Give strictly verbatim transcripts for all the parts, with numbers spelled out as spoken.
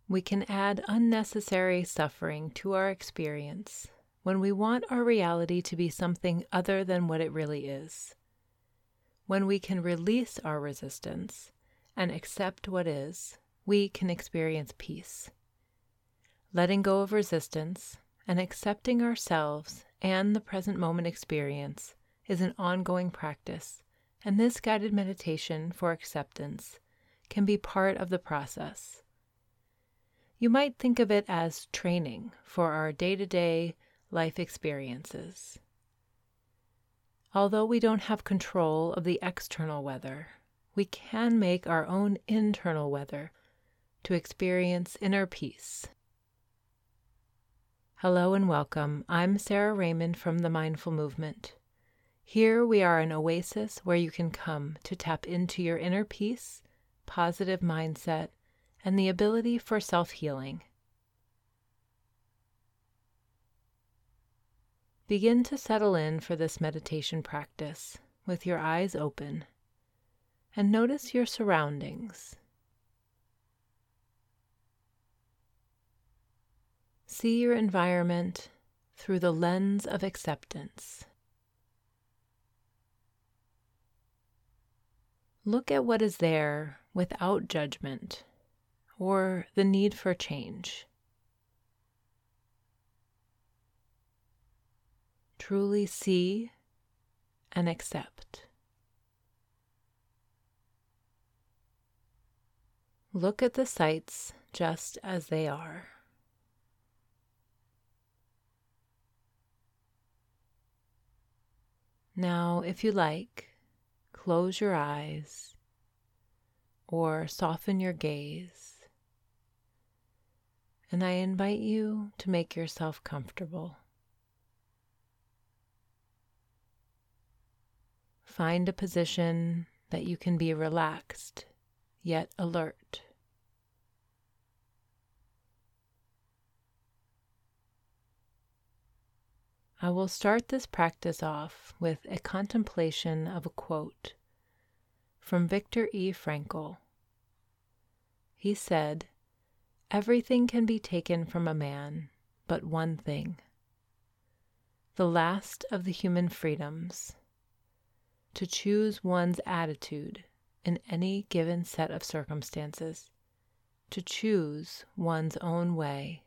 We can add unnecessary suffering to our experience when we want our reality to be something other than what it really is. When we can release our resistance and accept what is, we can experience peace. Letting go of resistance and accepting ourselves and the present moment experience is an ongoing practice, and this guided meditation for acceptance can be part of the process. You might think of it as training for our day-to-day life experiences. Although we don't have control of the external weather, we can make our own internal weather to experience inner peace. Hello and welcome. I'm Sarah Raymond from the Mindful Movement. Here we are an oasis where you can come to tap into your inner peace, positive mindset, and the ability for self-healing. Begin to settle in for this meditation practice with your eyes open and notice your surroundings. See your environment through the lens of acceptance. Look at what is there without judgment or the need for change. Truly see and accept. Look at the sights just as they are. Now, if you like, close your eyes or soften your gaze, and I invite you to make yourself comfortable. Find a position that you can be relaxed, yet alert. I will start this practice off with a contemplation of a quote from Viktor E. Frankl. He said, "Everything can be taken from a man, but one thing, the last of the human freedoms, to choose one's attitude in any given set of circumstances, to choose one's own way."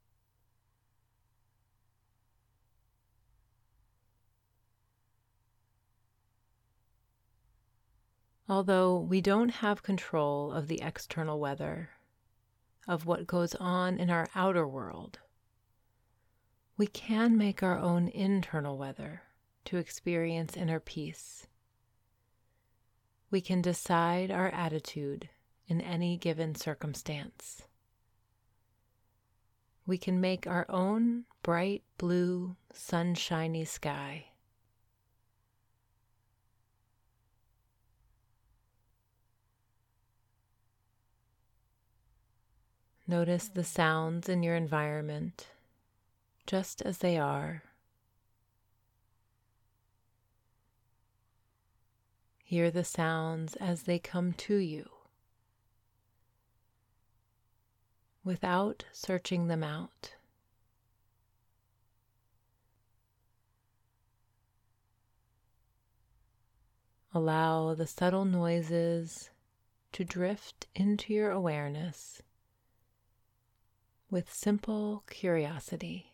Although we don't have control of the external weather, of what goes on in our outer world, we can make our own internal weather to experience inner peace. We can decide our attitude in any given circumstance. We can make our own bright blue, sunshiny sky. Notice the sounds in your environment, just as they are. Hear the sounds as they come to you, without searching them out. Allow the subtle noises to drift into your awareness with simple curiosity.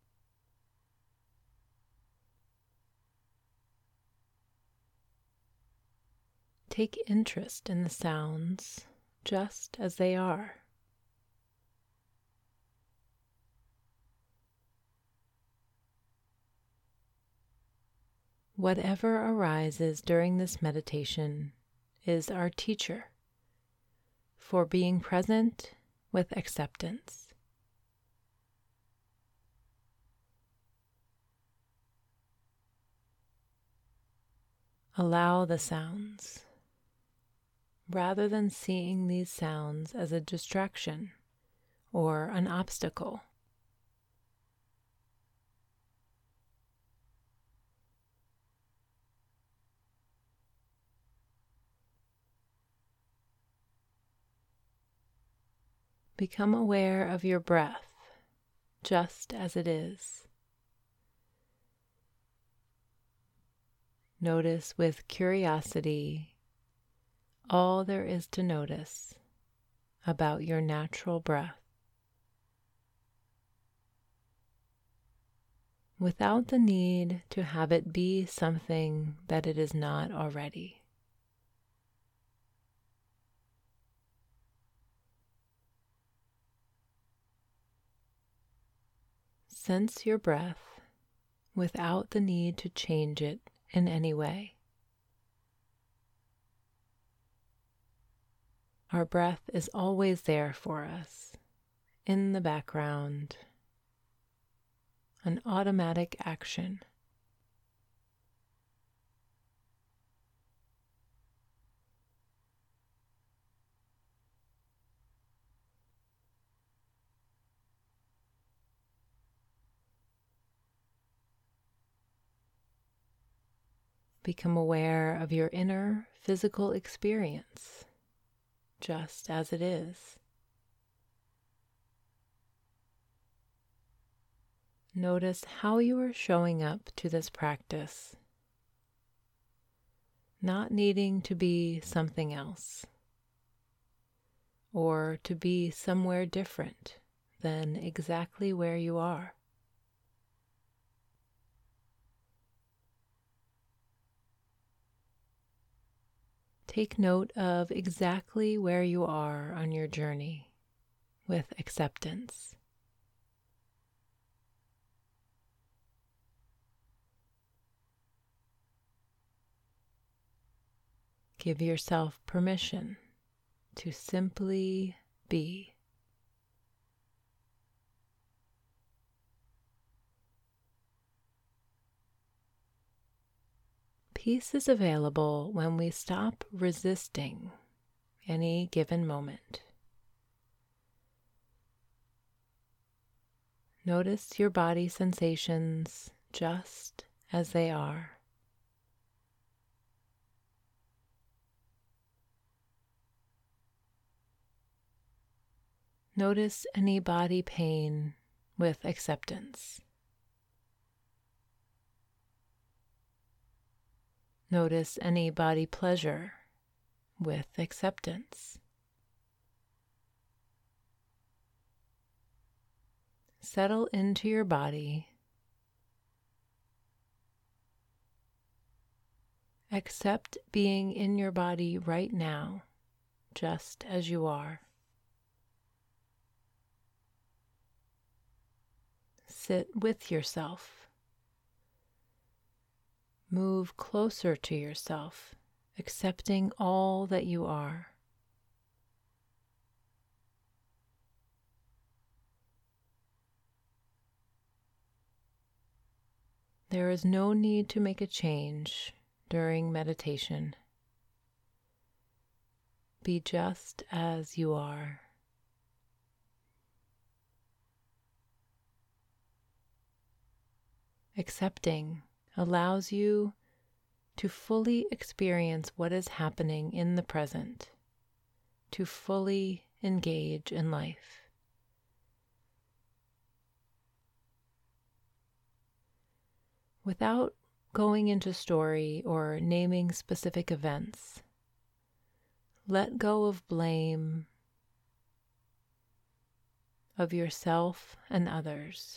Take interest in the sounds just as they are. Whatever arises during this meditation is our teacher for being present with acceptance. Allow the sounds, rather than seeing these sounds as a distraction or an obstacle. Become aware of your breath, just as it is. Notice with curiosity all there is to notice about your natural breath, without the need to have it be something that it is not already. Sense your breath without the need to change it in any way. Our breath is always there for us, in the background, an automatic action. Become aware of your inner physical experience, just as it is. Notice how you are showing up to this practice, not needing to be something else or to be somewhere different than exactly where you are. Take note of exactly where you are on your journey with acceptance. Give yourself permission to simply be. Peace is available when we stop resisting any given moment. Notice your body sensations just as they are. Notice any body pain with acceptance. Notice any body pleasure with acceptance. Settle into your body. Accept being in your body right now, just as you are. Sit with yourself. Move closer to yourself, accepting all that you are. There is no need to make a change during meditation. Be just as you are. Accepting allows you to fully experience what is happening in the present, to fully engage in life. Without going into story or naming specific events, let go of blame of yourself and others.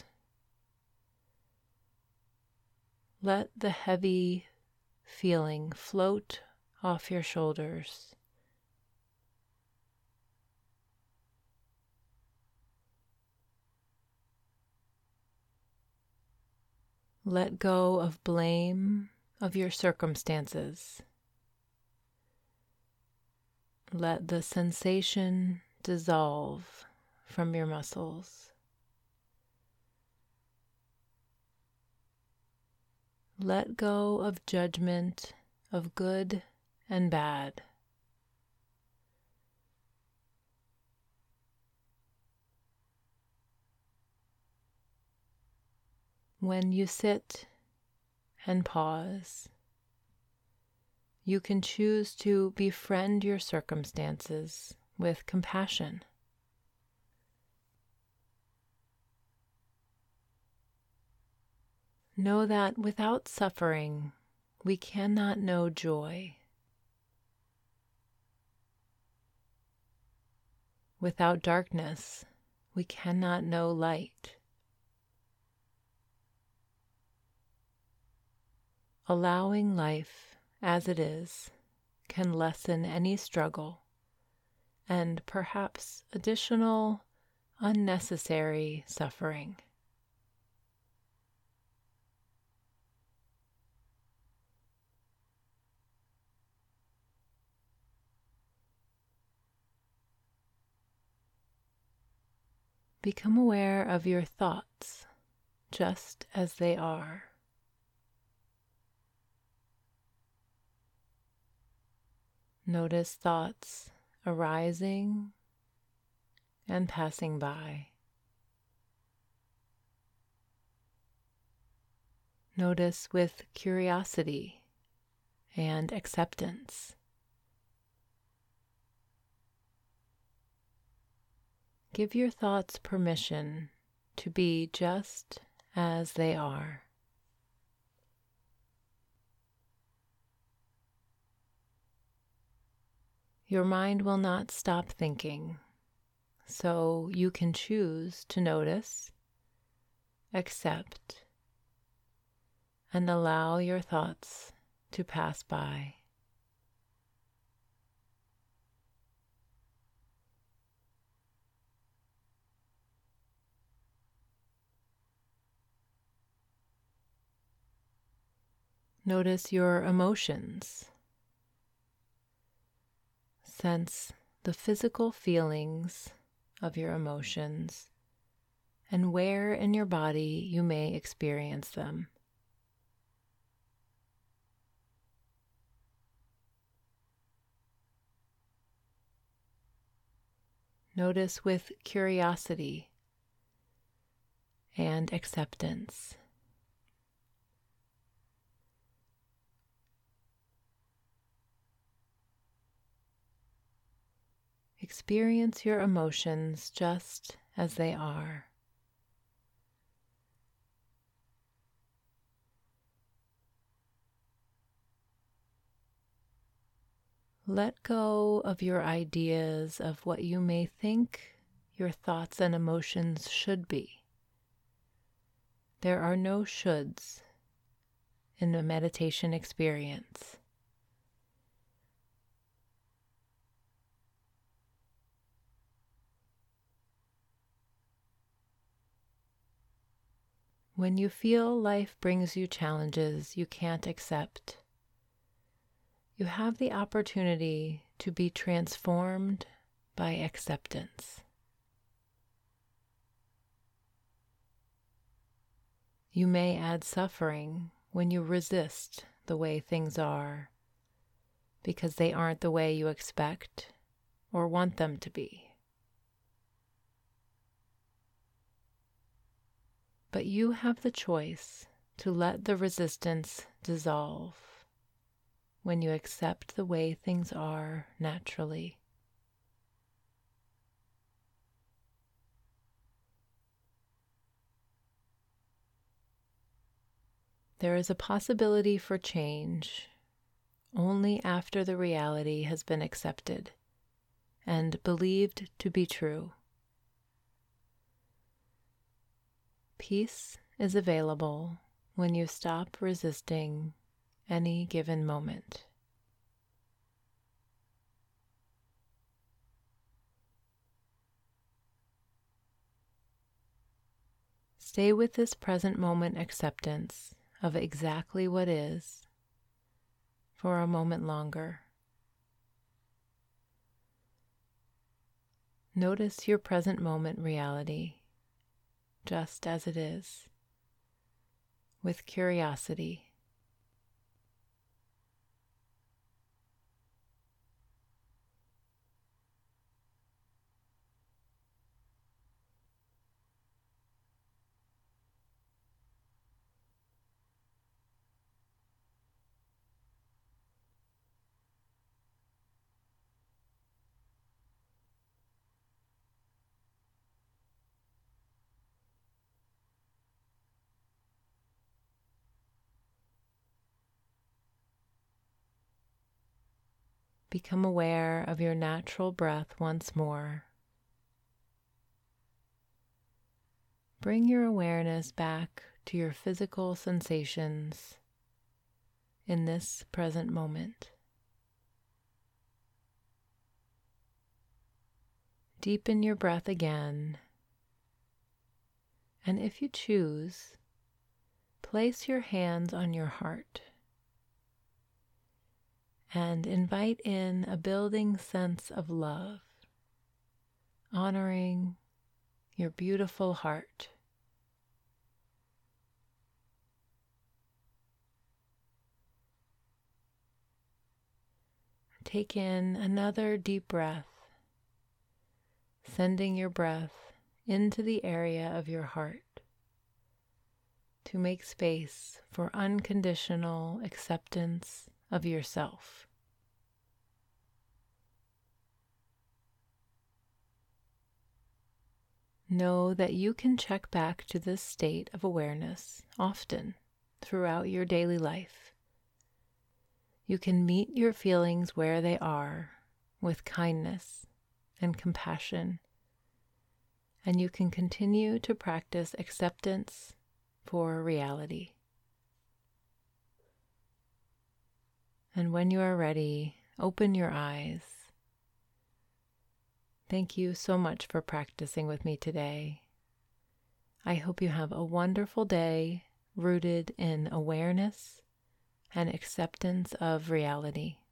Let the heavy feeling float off your shoulders. Let go of blame of your circumstances. Let the sensation dissolve from your muscles. Let go of judgment of good and bad. When you sit and pause, you can choose to befriend your circumstances with compassion. Know that without suffering, we cannot know joy. Without darkness, we cannot know light. Allowing life as it is can lessen any struggle and perhaps additional unnecessary suffering. Become aware of your thoughts just as they are. Notice thoughts arising and passing by. Notice with curiosity and acceptance. Give your thoughts permission to be just as they are. Your mind will not stop thinking, so you can choose to notice, accept, and allow your thoughts to pass by. Notice your emotions. Sense the physical feelings of your emotions and where in your body you may experience them. Notice with curiosity and acceptance. Experience your emotions just as they are. Let go of your ideas of what you may think your thoughts and emotions should be. There are no shoulds in the meditation experience. When you feel life brings you challenges you can't accept, you have the opportunity to be transformed by acceptance. You may add suffering when you resist the way things are, because they aren't the way you expect or want them to be. But you have the choice to let the resistance dissolve when you accept the way things are naturally. There is a possibility for change only after the reality has been accepted and believed to be true. Peace is available when you stop resisting any given moment. Stay with this present moment acceptance of exactly what is for a moment longer. Notice your present moment reality just as it is, with curiosity. become aware of your natural breath once more. Bring your awareness back to your physical sensations in this present moment. Deepen your breath again, and if you choose, place your hands on your heart and invite in a building sense of love, honoring your beautiful heart. Take in another deep breath, sending your breath into the area of your heart to make space for unconditional acceptance of yourself. Know that you can check back to this state of awareness often throughout your daily life. You can meet your feelings where they are with kindness and compassion, and you can continue to practice acceptance for reality. And when you are ready, open your eyes. Thank you so much for practicing with me today. I hope you have a wonderful day rooted in awareness and acceptance of reality.